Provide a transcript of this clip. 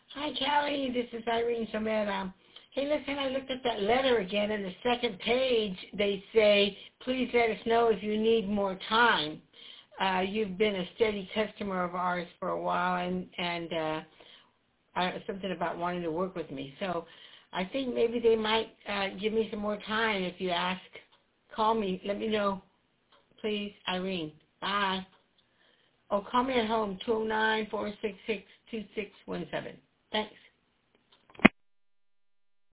Hi, Callie. This is Irene Somera. Hey, listen, I looked at that letter again, and the second page, they say, please let us know if you need more time. You've been a steady customer of ours for a while, and something about wanting to work with me. So I think maybe they might give me some more time if you ask. Call me. Let me know, please. Irene. Bye. Oh, call me at home, 209-466-2617. Thanks.